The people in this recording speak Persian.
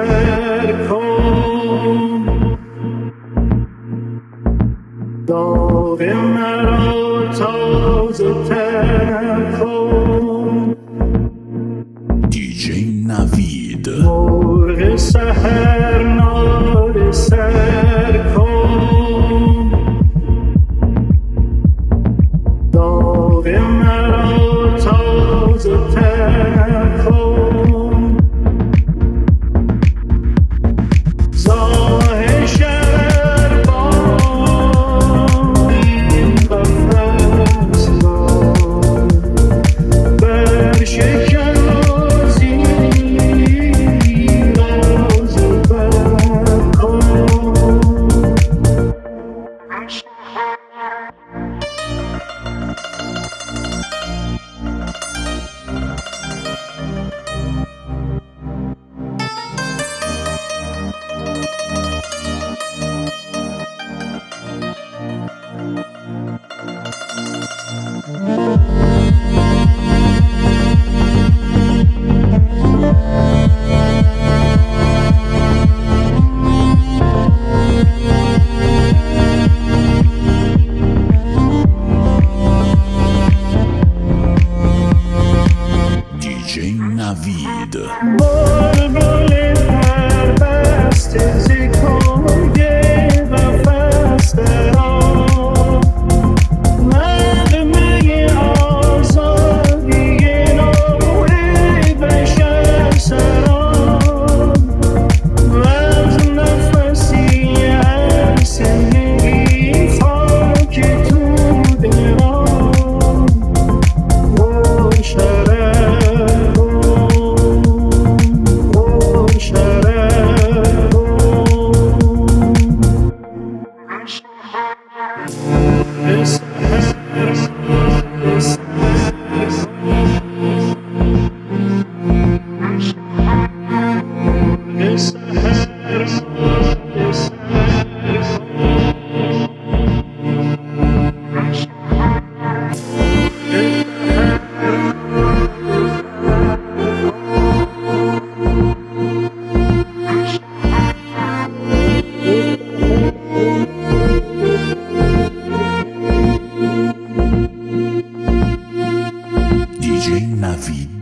سر کن، داغ مرا تازه تر کن. دیجی نوید مرغ سحر ناله سر کن، داغ مرا تازه تر کن. زاه شرر باد این قفس را برشکن و زیر از بر کن. دیجی نوید بلبل پربسته ز کوی قفس درآ، نغمه آزادی نوع بشر سرا، وز نفسی هر زندگی خاک توده را پر شرر دیجی نوید